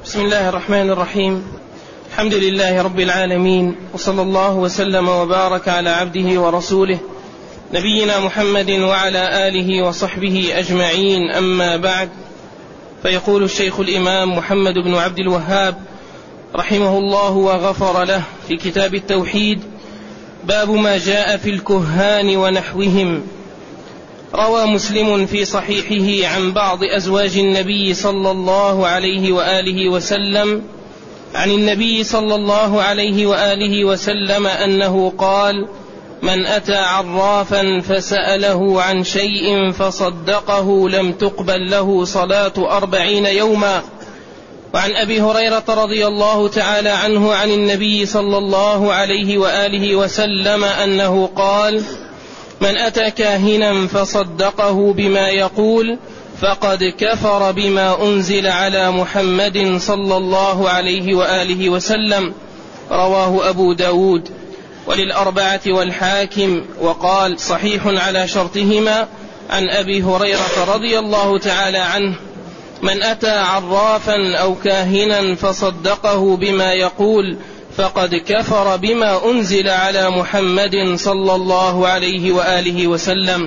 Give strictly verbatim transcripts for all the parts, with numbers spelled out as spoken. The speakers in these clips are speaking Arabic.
بسم الله الرحمن الرحيم. الحمد لله رب العالمين، وصلى الله وسلم وبارك على عبده ورسوله نبينا محمد وعلى آله وصحبه أجمعين، أما بعد. فيقول الشيخ الإمام محمد بن عبد الوهاب رحمه الله وغفر له في كتاب التوحيد: باب ما جاء في الكهان ونحوهم. روى مسلم في صحيحه عن بعض أزواج النبي صلى الله عليه وآله وسلم عن النبي صلى الله عليه وآله وسلم أنه قال: من أتى عرافا فسأله عن شيء فصدقه لم تقبل له صلاة أربعين يوما. وعن أبي هريرة رضي الله تعالى عنه عن النبي صلى الله عليه وآله وسلم أنه قال: من أتى كاهنا فصدقه بما يقول فقد كفر بما أنزل على محمد صلى الله عليه وآله وسلم. رواه أبو داود وللأربعة والحاكم، وقال: صحيح على شرطهما. عن أبي هريرة رضي الله تعالى عنه: من أتى عرافا أو كاهنا فصدقه بما يقول فقد كفر بما أنزل على محمد صلى الله عليه وآله وسلم.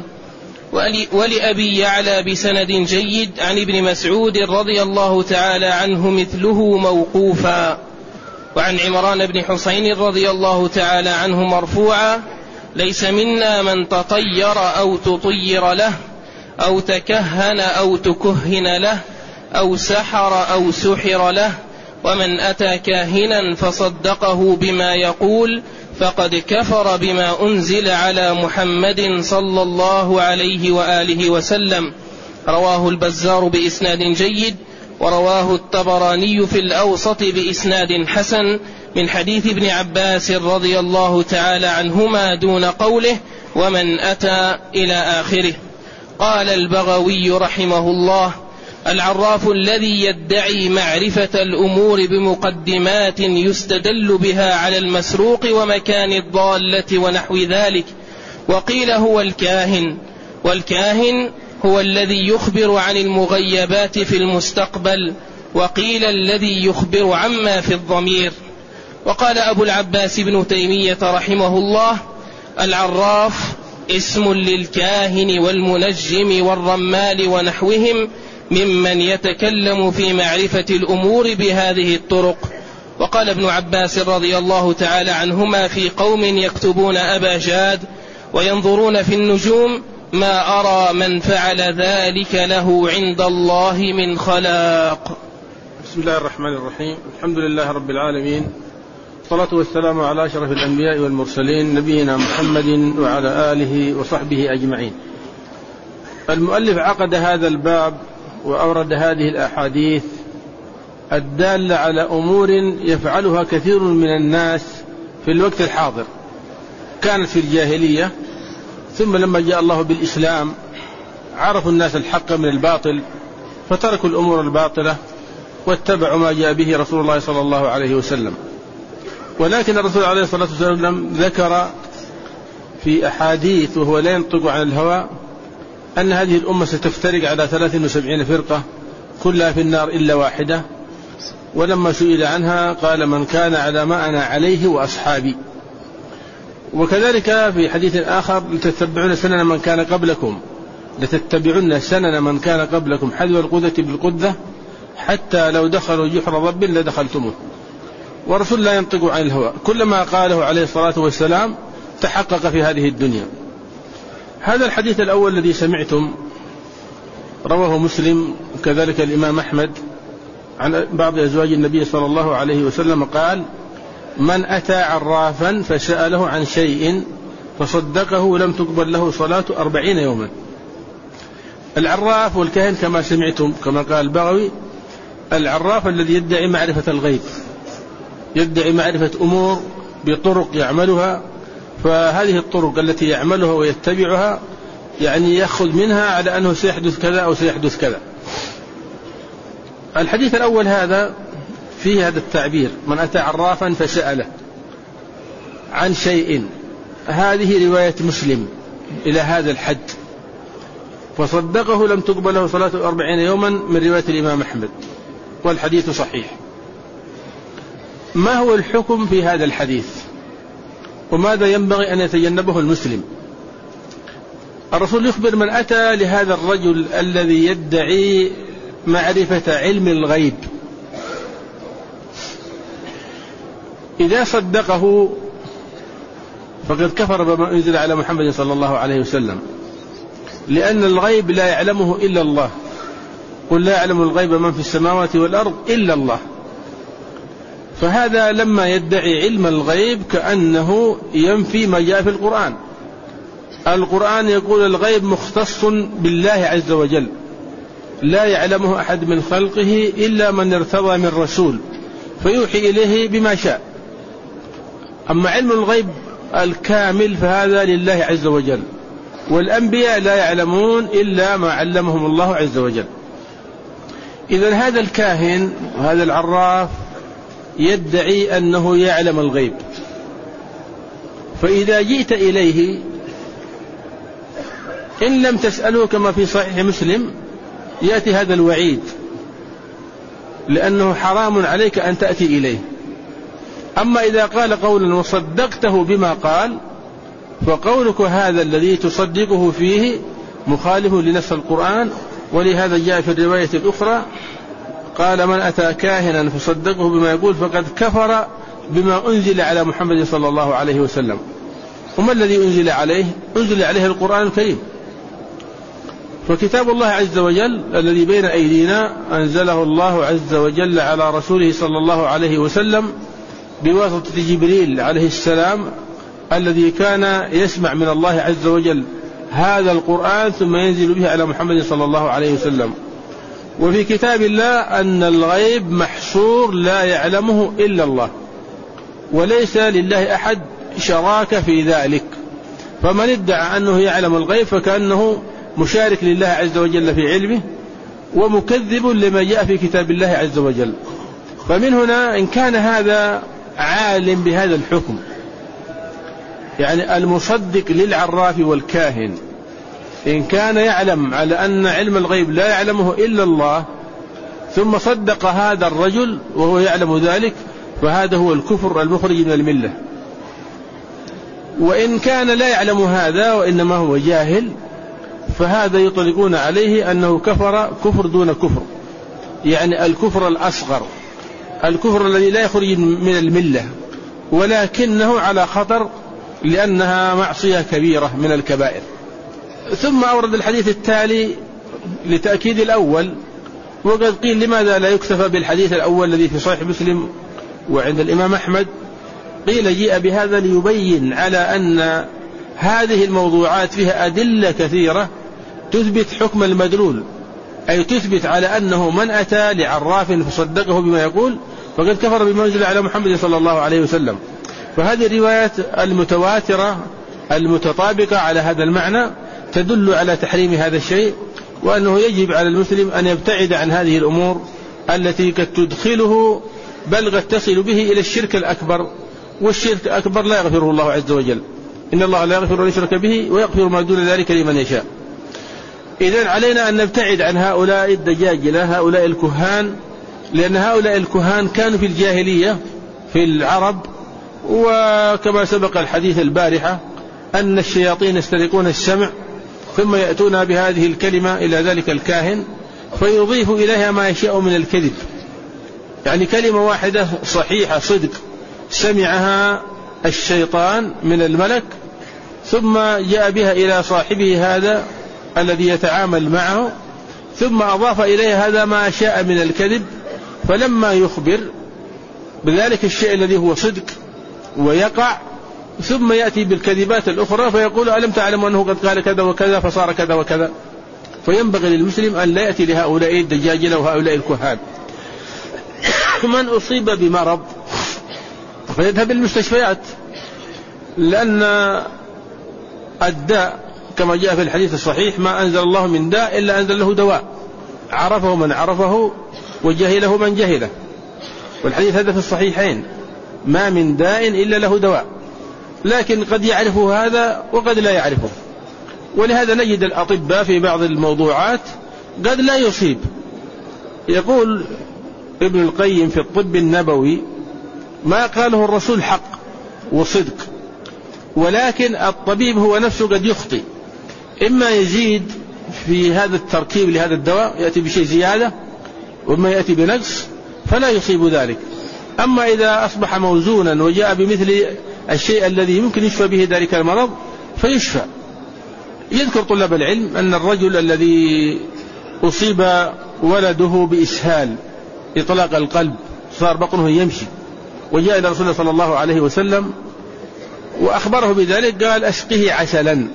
ولأبي يعلى بسند جيد عن ابن مسعود رضي الله تعالى عنه مثله موقوفا. وعن عمران بن حسين رضي الله تعالى عنه مرفوعا: ليس منا من تطير أو تطير له أو تكهن أو تكهن له أو سحر أو سحر له، ومن أتى كاهنا فصدقه بما يقول فقد كفر بما أنزل على محمد صلى الله عليه وآله وسلم. رواه البزار بإسناد جيد، ورواه الطبراني في الأوسط بإسناد حسن من حديث ابن عباس رضي الله تعالى عنهما دون قوله: ومن أتى إلى آخره. قال البغوي رحمه الله: العراف الذي يدعي معرفة الأمور بمقدمات يستدل بها على المسروق ومكان الضالة ونحو ذلك. وقيل هو الكاهن، والكاهن هو الذي يخبر عن المغيبات في المستقبل، وقيل الذي يخبر عما في الضمير. وقال أبو العباس بن تيمية رحمه الله: العراف اسم للكاهن والمنجم والرمال ونحوهم ممن يتكلم في معرفة الأمور بهذه الطرق. وقال ابن عباس رضي الله تعالى عنهما في قوم يكتبون أبا جاد وينظرون في النجوم: ما أرى من فعل ذلك له عند الله من خلاق. بسم الله الرحمن الرحيم. الحمد لله رب العالمين، والصلاة والسلام على أشرف الأنبياء والمرسلين نبينا محمد وعلى آله وصحبه أجمعين. المؤلف عقد هذا الباب وأورد هذه الأحاديث الدالة على أمور يفعلها كثير من الناس في الوقت الحاضر، كانت في الجاهلية، ثم لما جاء الله بالإسلام عرفوا الناس الحق من الباطل فتركوا الأمور الباطلة واتبعوا ما جاء به رسول الله صلى الله عليه وسلم. ولكن الرسول عليه الصلاة والسلام ذكر في أحاديث وهو لا ينطق عن الهوى أن هذه الأمة ستفترق على ثلاث وسبعين فرقة كلها في النار إلا واحدة. ولما سئل عنها قال: من كان على ما أنا عليه وأصحابي. وكذلك في حديث آخر: لتتبعون سنن من كان قبلكم لتتبعون سنن من كان قبلكم حذو القذة بالقذة حتى لو دخلوا جحر ضب لدخلتموه. ورسول لا ينطق عن الهوى، كلما قاله عليه الصلاة والسلام تحقق في هذه الدنيا. هذا الحديث الأول الذي سمعتم رواه مسلم، وكذلك الإمام أحمد عن بعض أزواج النبي صلى الله عليه وسلم قال: من أتى عرافا فسأله عن شيء فصدقه لم تقبل له صلاة أربعين يوما. العراف والكاهن كما سمعتم كما قال البغوي: العراف الذي يدعي معرفة الغيب، يدعي معرفة أمور بطرق يعملها، فهذه الطرق التي يعملها ويتبعها يعني يأخذ منها على أنه سيحدث كذا أو سيحدث كذا. الحديث الأول هذا فيه هذا التعبير: من أتى عرافا فسأله عن شيء. هذه رواية مسلم إلى هذا الحد، فصدقه لم تقبل له صلاة أربعين يوما من رواية الإمام أحمد، والحديث صحيح. ما هو الحكم في هذا الحديث وماذا ينبغي أن يتجنبه المسلم؟ الرسول يخبر من أتى لهذا الرجل الذي يدعي معرفة علم الغيب إذا صدقه فقد كفر بما أنزل على محمد صلى الله عليه وسلم، لأن الغيب لا يعلمه إلا الله، قل لا يعلم الغيب من في السماوات والأرض إلا الله. فهذا لما يدعي علم الغيب كأنه ينفي ما جاء في القرآن. القرآن يقول الغيب مختص بالله عز وجل، لا يعلمه أحد من خلقه إلا من ارتضى من رسول فيوحي إليه بما شاء. أما علم الغيب الكامل فهذا لله عز وجل، والأنبياء لا يعلمون إلا ما علمهم الله عز وجل. إذن هذا الكاهن وهذا العراف يدعي أنه يعلم الغيب، فإذا جئت إليه إن لم تسأله كما في صحيح مسلم يأتي هذا الوعيد، لأنه حرام عليك أن تأتي إليه. أما إذا قال قولا وصدقته بما قال فقولك هذا الذي تصدقه فيه مخالف لنص القرآن، ولهذا جاء في الرواية الأخرى قال من أتى كاهنا فصدقه بما يقول فقد كفر بما أنزل على محمد صلى الله عليه وسلم. وما الذي أنزل عليه؟ أنزل عليه القرآن الكريم، فكتاب الله عز وجل الذي بين أيدينا أنزله الله عز وجل على رسوله صلى الله عليه وسلم بواسطة جبريل عليه السلام الذي كان يسمع من الله عز وجل هذا القرآن ثم ينزل به على محمد صلى الله عليه وسلم. وفي كتاب الله أن الغيب محصور لا يعلمه إلا الله، وليس لله أحد شراك في ذلك، فمن ادعى أنه يعلم الغيب فكأنه مشارك لله عز وجل في علمه ومكذب لما جاء في كتاب الله عز وجل. فمن هنا إن كان هذا عالم بهذا الحكم، يعني المصدق للعراف والكاهن إن كان يعلم على أن علم الغيب لا يعلمه إلا الله ثم صدق هذا الرجل وهو يعلم ذلك فهذا هو الكفر المخرج من الملة. وإن كان لا يعلم هذا وإنما هو جاهل فهذا يطلقون عليه أنه كفر كفر دون كفر، يعني الكفر الأصغر، الكفر الذي لا يخرج من الملة ولكنه على خطر لأنها معصية كبيرة من الكبائر. ثم أورد الحديث التالي لتأكيد الأول، وقد قيل لماذا لا يكتفى بالحديث الأول الذي في صحيح مسلم وعند الإمام أحمد؟ قيل جيء بهذا ليبين على أن هذه الموضوعات فيها أدلة كثيرة تثبت حكم المدلول، أي تثبت على أنه من أتى لعراف فصدقه بما يقول فقد كفر بما أنزل على محمد صلى الله عليه وسلم. فهذه الروايات المتواترة المتطابقة على هذا المعنى تدل على تحريم هذا الشيء، وأنه يجب على المسلم أن يبتعد عن هذه الأمور التي قد تدخله بل قد تصل به إلى الشرك الأكبر، والشرك الأكبر لا يغفره الله عز وجل، إن الله لا يغفر أن يشرك به ويغفر ما دون ذلك لمن يشاء. إذن علينا أن نبتعد عن هؤلاء الدجاجلة، هؤلاء الكهان، لأن هؤلاء الكهان كانوا في الجاهلية في العرب، وكما سبق الحديث البارحة أن الشياطين يسترقون السمع ثم يأتون بهذه الكلمة إلى ذلك الكاهن فيضيف إليها ما يشاء من الكذب، يعني كلمة واحدة صحيحة صدق سمعها الشيطان من الملك ثم جاء بها إلى صاحبه هذا الذي يتعامل معه ثم أضاف إليه هذا ما شاء من الكذب، فلما يخبر بذلك الشيء الذي هو صدق ويقع ثم يأتي بالكذبات الأخرى فيقول ألم تعلم أنه قد قال كذا وكذا فصار كذا وكذا. فينبغي للمسلم أن لا يأتي لهؤلاء الدجاجلة وهؤلاء الكهان. من أصيب بمرض فيذهب المستشفيات، لأن الداء كما جاء في الحديث الصحيح ما أنزل الله من داء إلا أنزل له دواء عرفه من عرفه وجهله من جهله، والحديث هذا في الصحيحين ما من داء إلا له دواء، لكن قد يعرفه هذا وقد لا يعرفه. ولهذا نجد الأطباء في بعض الموضوعات قد لا يصيب. يقول ابن القيم في الطب النبوي ما قاله الرسول حق وصدق، ولكن الطبيب هو نفسه قد يخطئ، إما يزيد في هذا التركيب لهذا الدواء يأتي بشيء زيادة، وإما يأتي بنقص فلا يصيب ذلك. أما إذا أصبح موزونا وجاء بمثل الشيء الذي يمكن يشفى به ذلك المرض فيشفى. يذكر طلاب العلم أن الرجل الذي أصيب ولده بإسهال إطلاق القلب، صار بطنه يمشي، وجاء إلى رسول الله صلى الله عليه وسلم وأخبره بذلك، قال أسقه عسلا،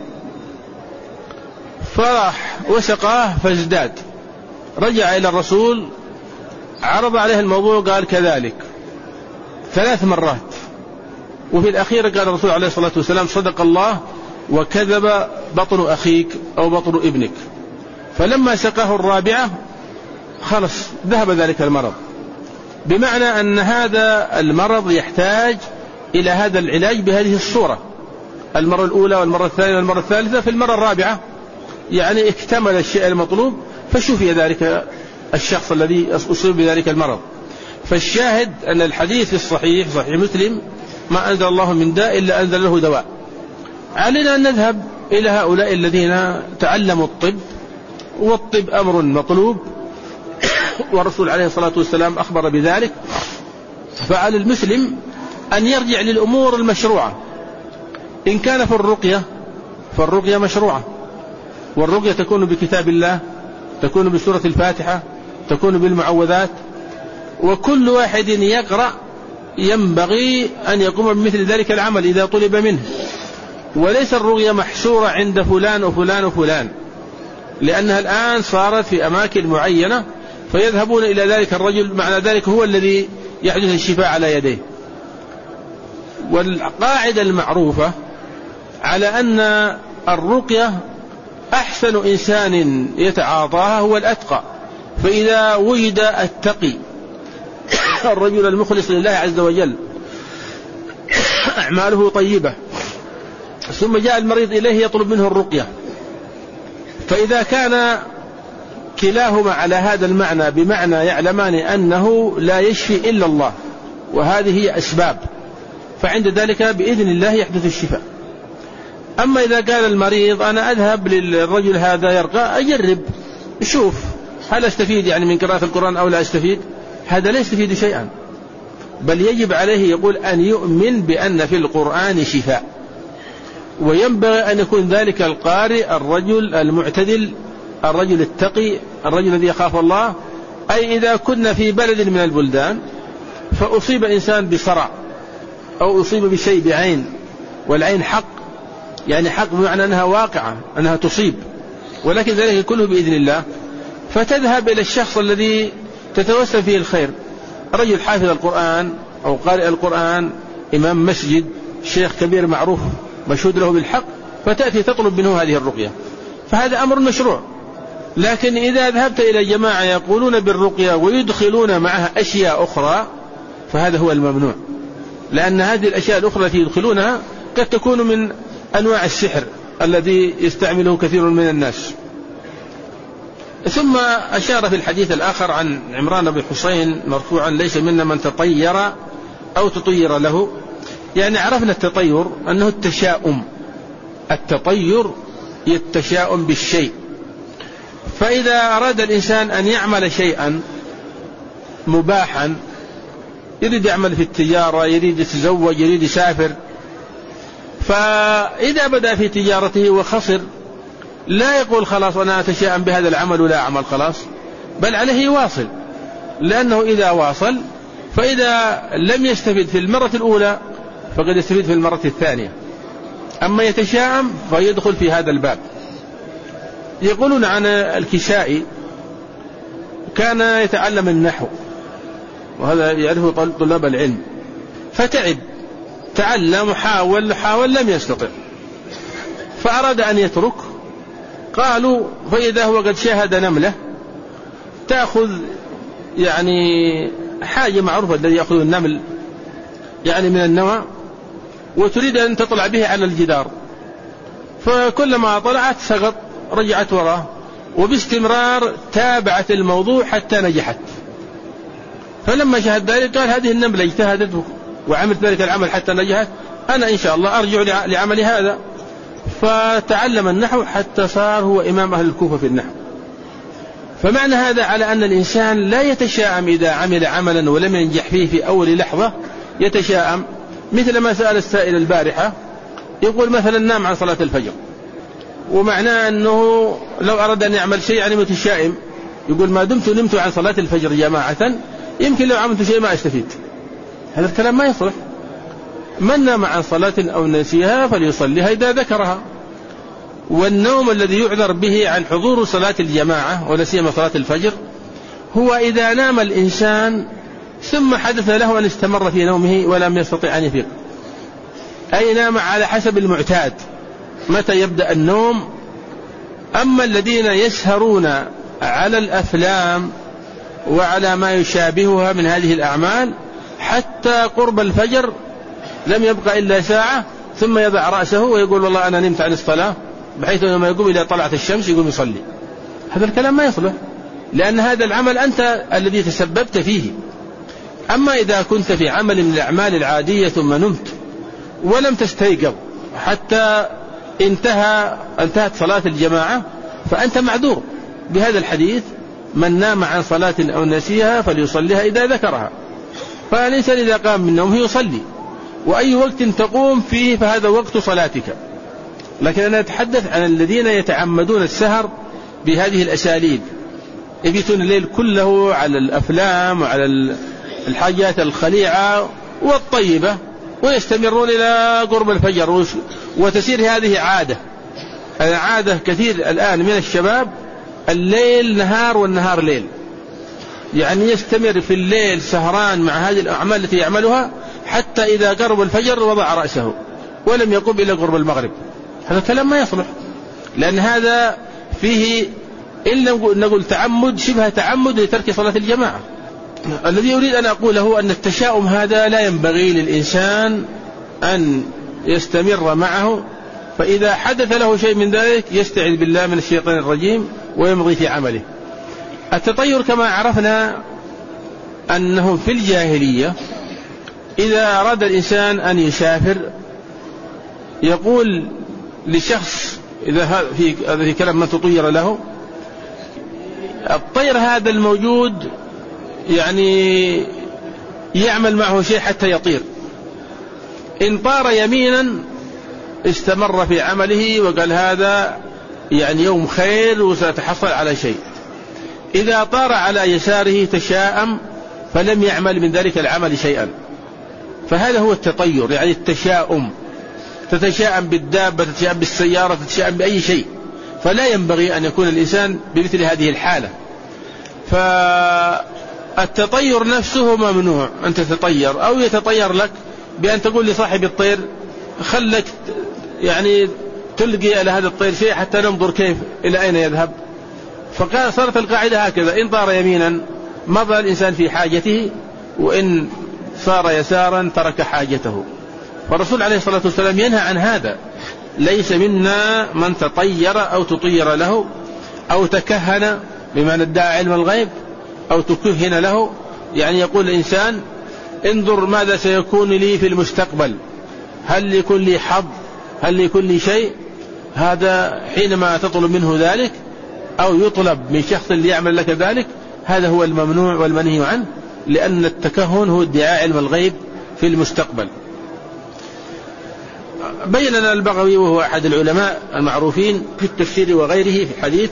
فراح وسقاه فازداد. رجع إلى الرسول عرض عليه الموضوع، قال كذلك ثلاث مرات، وفي الأخير قال الرسول عليه الصلاة والسلام صدق الله وكذب بطن أخيك أو بطن ابنك. فلما سقاه الرابعة خلص ذهب ذلك المرض، بمعنى أن هذا المرض يحتاج إلى هذا العلاج بهذه الصورة، المرة الأولى والمرة الثانية والمرة الثالثة، في المرة الرابعة يعني اكتمل الشيء المطلوب فشفي ذلك الشخص الذي أصيب بذلك المرض. فالشاهد أن الحديث الصحيح صحيح مسلم ما أنزل الله من داء إلا أنزل له دواء. علينا أن نذهب إلى هؤلاء الذين تعلموا الطب، والطب أمر مطلوب والرسول عليه الصلاة والسلام أخبر بذلك، فعلى المسلم أن يرجع للأمور المشروعة. إن كان في الرقية فالرقية مشروعة، والرقية تكون بكتاب الله، تكون بسورة الفاتحة، تكون بالمعوذات، وكل واحد يقرأ ينبغي أن يقوم بمثل ذلك العمل إذا طلب منه. وليس الرقية محصورة عند فلان وفلان وفلان، لأنها الآن صارت في أماكن معينة فيذهبون إلى ذلك الرجل، معنى ذلك هو الذي يحدث الشفاء على يديه. والقاعدة المعروفة على أن الرقية أحسن إنسان يتعاطاها هو الأتقى، فإذا وجد التقي الرجل المخلص لله عز وجل أعماله طيبة ثم جاء المريض إليه يطلب منه الرقية، فإذا كان كلاهما على هذا المعنى، بمعنى يعلمان أنه لا يشفي إلا الله وهذه هي أسباب، فعند ذلك بإذن الله يحدث الشفاء. أما إذا قال المريض أنا أذهب للرجل هذا يرقى أجرب شوف هل أستفيد يعني من قراءة القرآن أو لا أستفيد، هذا لا يستفيد شيئا، بل يجب عليه يقول أن يؤمن بأن في القرآن شفاء، وينبغي أن يكون ذلك القارئ الرجل المعتدل، الرجل التقي، الرجل الذي يخاف الله. أي إذا كنا في بلد من البلدان فأصيب إنسان بصرع أو أصيب بشيء بعين، والعين حق، يعني حق بمعنى أنها واقعة أنها تصيب، ولكن ذلك كله بإذن الله، فتذهب إلى الشخص الذي تتوسل فيه الخير، رجل حافظ القرآن أو قارئ القرآن، إمام مسجد، شيخ كبير معروف مشهود له بالحق، فتأتي تطلب منه هذه الرقية، فهذا أمر مشروع. لكن إذا ذهبت إلى جماعة يقولون بالرقية ويدخلون معها أشياء أخرى فهذا هو الممنوع، لأن هذه الأشياء الأخرى التي يدخلونها قد تكون من أنواع السحر الذي يستعمله كثير من الناس. ثم أشار في الحديث الآخر عن عمران بن حسين مرفوعا ليس منا من تطير أو تطير له، يعني عرفنا التطير أنه التشاؤم، التطير التشاؤم بالشيء. فإذا أراد الإنسان أن يعمل شيئا مباحا، يريد يعمل في التجارة، يريد يتزوج، يريد يسافر، فإذا بدأ في تجارته وخسر لا يقول خلاص أنا أتشاءم بهذا العمل ولا أعمل خلاص، بل عليه يواصل، لأنه إذا واصل فإذا لم يستفيد في المرة الأولى فقد يستفيد في المرة الثانية. أما يتشاءم فيدخل في هذا الباب. يقولون عن الكسائي كان يتعلم النحو، وهذا يعرفه طلاب العلم، فتعب، تعلم وحاول حاول لم يستطع، فأراد أن يترك. قالوا فإذا هو قد شاهد نملة تأخذ يعني حاجة معروفة الذي يأخذ النمل يعني من النوى، وتريد أن تطلع به على الجدار، فكلما طلعت سقط، رجعت وراه، وباستمرار تابعت الموضوع حتى نجحت. فلما شاهد ذلك قال هذه النملة اجتهدت وعملت ذلك العمل حتى نجحت، أنا إن شاء الله أرجع لعمل هذا. فتعلم النحو حتى صار هو إمام أهل الكوفة في النحو. فمعنى هذا على أن الإنسان لا يتشائم إذا عمل عملا ولم ينجح فيه في أول لحظة، يتشائم. مثل ما سأل السائل البارحة، يقول مثلا نام عن صلاة الفجر، ومعناه أنه لو أراد أن يعمل شيء يعني متشائم، يقول ما دمت نمت عن صلاة الفجر جماعة يمكن لو عملت شيء ما أستفيد. هذا الكلام ما يصلح. من نام عن صلاة أو نسيها فليصليها إذا ذكرها. والنوم الذي يعذر به عن حضور صلاة الجماعة ولا سيما صلاة الفجر هو إذا نام الإنسان ثم حدث له أن استمر في نومه ولم يستطع أن يفيق، أي نام على حسب المعتاد متى يبدأ النوم. أما الذين يسهرون على الأفلام وعلى ما يشابهها من هذه الأعمال حتى قرب الفجر لم يبقى إلا ساعة ثم يضع رأسه ويقول والله أنا نمت عن الصلاة، بحيث لما يقوم إلى طلعت الشمس يقوم يصلي. هذا الكلام ما يصلح، لأن هذا العمل أنت الذي تسببت فيه. أما إذا كنت في عمل من الأعمال العادية ثم نمت ولم تستيقظ حتى انتهى انتهت صلاة الجماعة فأنت معذور بهذا الحديث: من نام عن صلاة أو نسيها فليصليها إذا ذكرها. فالإنسان إذا قام من نومه يصلي، وأي وقت تقوم فيه فهذا وقت صلاتك. لكن أنا أتحدث عن الذين يتعمدون السهر بهذه الأساليب، يبيتون الليل كله على الأفلام وعلى الحاجات الخليعة والطيبة ويستمرون إلى قرب الفجر، وتسير هذه عادة. عادة كثير الآن من الشباب الليل نهار والنهار ليل، يعني يستمر في الليل سهران مع هذه الأعمال التي يعملها حتى إذا قرب الفجر وضع رأسه ولم يقم إلى قرب المغرب. هذا الكلام ما يصلح، لأن هذا فيه إن نقول تعمد شبه تعمد لترك صلاة الجماعة. الذي أريد أن أقوله أن التشاؤم هذا لا ينبغي للإنسان أن يستمر معه، فإذا حدث له شيء من ذلك يستعذ بالله من الشيطان الرجيم ويمضي في عمله. التطير كما عرفنا أنه في الجاهلية إذا أراد الإنسان أن يسافر يقول لشخص، إذا في هذا كلام من تطير له، الطير هذا الموجود يعني يعمل معه شيء حتى يطير. إن طار يمينا استمر في عمله وقال هذا يعني يوم خير وسأتحصل على شيء. إذا طار على يساره تشاءم فلم يعمل من ذلك العمل شيئا. فهذا هو التطير، يعني التشاؤم. تتشاءم بالدابة، تتشاءم بالسيارة، تتشاءم بأي شيء. فلا ينبغي أن يكون الإنسان بمثل هذه الحالة. فالتطير نفسه ممنوع أن تتطير، أو يتطير لك بأن تقول لصاحب الطير خلك يعني تلقي على هذا الطير شيء حتى ننظر كيف إلى أين يذهب. فقال صارت القاعدة هكذا: إن طار يمينا مضى الإنسان في حاجته، وإن صار يسارا ترك حاجته. فالرسول عليه الصلاة والسلام ينهى عن هذا: ليس منا من تطير أو تطير له أو تكهن، بمعنى ادعى علم الغيب، أو تكهن له، يعني يقول الإنسان انظر ماذا سيكون لي في المستقبل، هل يكون لي حظ، هل يكون لي شيء. هذا حينما تطلب منه ذلك أو يطلب من شخص اللي يعمل لك ذلك، هذا هو الممنوع والمنهي عنه، لأن التكهن هو ادعاء علم الغيب في المستقبل. بين لنا البغوي وهو أحد العلماء المعروفين في التفسير وغيره في الحديث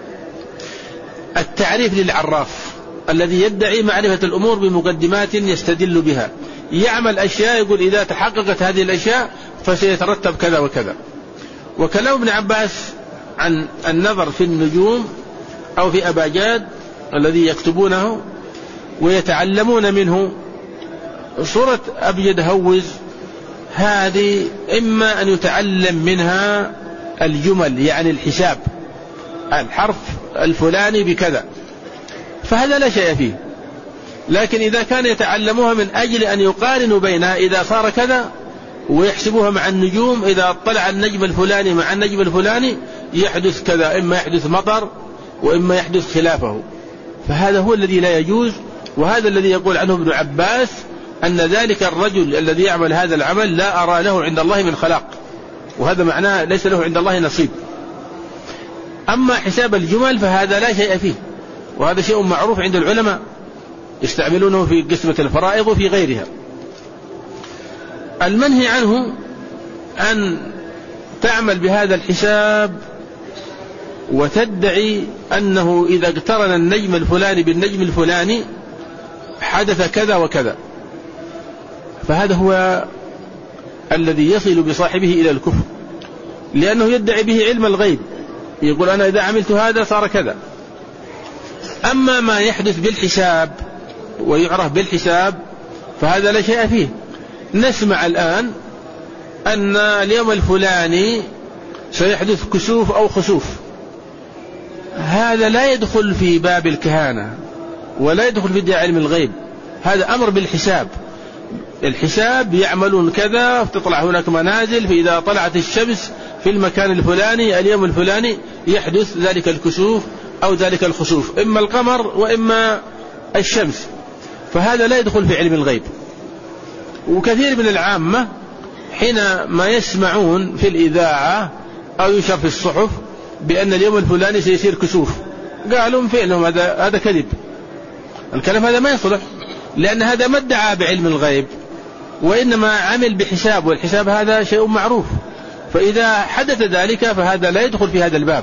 التعريف للعراف الذي يدعي معرفة الأمور بمقدمات يستدل بها، يعمل أشياء يقول إذا تحققت هذه الأشياء فسيترتب كذا وكذا. وكلام ابن عباس عن النظر في النجوم أو في أباجاد الذي يكتبونه ويتعلمون منه صورة أبيض هوز، هذه إما أن يتعلم منها الجمل يعني الحساب، الحرف الفلاني بكذا، فهذا لا شيء فيه. لكن إذا كان يتعلموها من أجل أن يقارنوا بينها، إذا صار كذا ويحسبوها مع النجوم، إذا طلع النجم الفلاني مع النجم الفلاني يحدث كذا، إما يحدث مطر وإما يحدث خلافه، فهذا هو الذي لا يجوز. وهذا الذي يقول عنه ابن عباس أن ذلك الرجل الذي يعمل هذا العمل لا أرى له عند الله من خلاق، وهذا معناه ليس له عند الله نصيب. أما حساب الجمل فهذا لا شيء فيه، وهذا شيء معروف عند العلماء يستعملونه في قسمة الفرائض وفي غيرها. المنهي عنه أن تعمل بهذا الحساب وتدعي أنه إذا اقترن النجم الفلاني بالنجم الفلاني حدث كذا وكذا، فهذا هو الذي يصل بصاحبه إلى الكفر، لأنه يدعي به علم الغيب، يقول أنا إذا عملت هذا صار كذا. أما ما يحدث بالحساب ويعرف بالحساب فهذا لا شيء فيه. نسمع الآن أن اليوم الفلاني سيحدث كسوف أو خسوف، هذا لا يدخل في باب الكهانة ولا يدخل في ادعاء علم الغيب، هذا أمر بالحساب. الحساب يعملون كذا، تطلع هناك منازل، فإذا طلعت الشمس في المكان الفلاني اليوم الفلاني يحدث ذلك الكسوف أو ذلك الخسوف، إما القمر وإما الشمس، فهذا لا يدخل في علم الغيب. وكثير من العامة حينما يسمعون في الإذاعة أو ينشر في الصحف بأن اليوم الفلاني سيصير كسوف، قالوا فعلهم هذا هذا كذب، الكلام هذا ما يصلح، لأن هذا ما ادعى بعلم الغيب وإنما عمل بحساب، والحساب هذا شيء معروف، فإذا حدث ذلك فهذا لا يدخل في هذا الباب.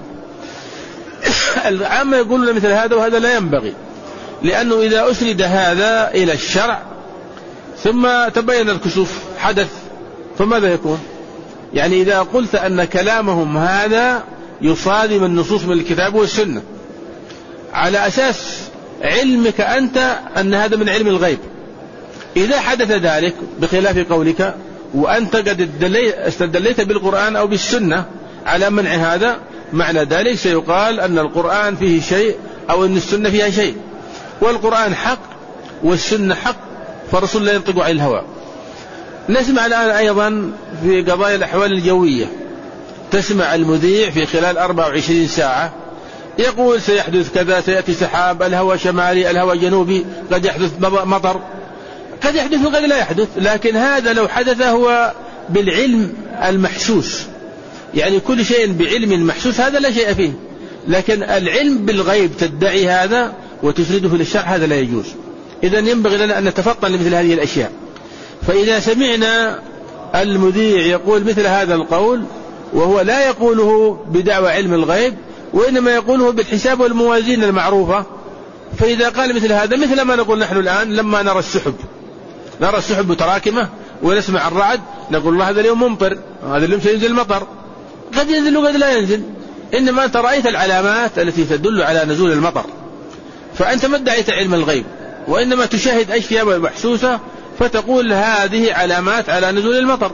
العامة يقولون مثل هذا، وهذا لا ينبغي، لأنه إذا أسند هذا إلى الشرع ثم تبين الكسوف حدث فماذا يكون؟ يعني إذا قلت أن كلامهم هذا يصادم النصوص من الكتاب والسنة على أساس علمك أنت أن هذا من علم الغيب، إذا حدث ذلك بخلاف قولك وأنت قد استدليت بالقرآن أو بالسنة على منع هذا، معنى ذلك سيقال أن القرآن فيه شيء أو أن السنة فيها شيء، والقرآن حق والسنة حق، فالرسول لا ينطق عن الهوى. نسمع الآن أيضا في قضايا الأحوال الجوية، تسمع المذيع في خلال أربع وعشرين ساعة يقول سيحدث كذا، سيأتي سحاب، الهواء شمالي، الهواء جنوبي، قد يحدث مطر، قد يحدث وقد لا يحدث، لكن هذا لو حدث هو بالعلم المحسوس، يعني كل شيء بعلم محسوس هذا لا شيء فيه، لكن العلم بالغيب تدعي هذا وتسرده للشرع هذا لا يجوز. إذن ينبغي لنا أن نتفطن لمثل هذه الأشياء. فإذا سمعنا المذيع يقول مثل هذا القول وهو لا يقوله بدعوى علم الغيب وإنما يقوله بالحساب والموازين المعروفة، فإذا قال مثل هذا مثل ما نقول نحن الآن لما نرى السحب، نرى السحب متراكمة ونسمع الرعد نقول الله هذا اليوم ممطر، هذا اليوم سينزل مطر، قد ينزل وقد لا ينزل، إنما أنت رأيت العلامات التي تدل على نزول المطر، فأنت ما ادعيت علم الغيب وإنما تشاهد أشياء محسوسة فتقول هذه علامات على نزول المطر.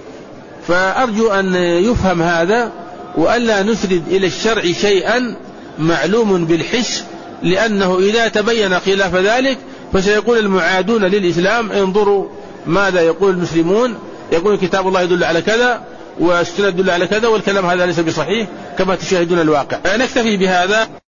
فأرجو أن يفهم هذا وألا نسرد إلى الشرع شيئا معلوم بالحس، لأنه إذا تبين خلاف ذلك فسيقول المعادون للإسلام انظروا ماذا يقول المسلمون، يقول كتاب الله يدل على كذا والسنة تدل على كذا، والكلام هذا ليس بصحيح كما تشاهدون الواقع. نكتفي بهذا.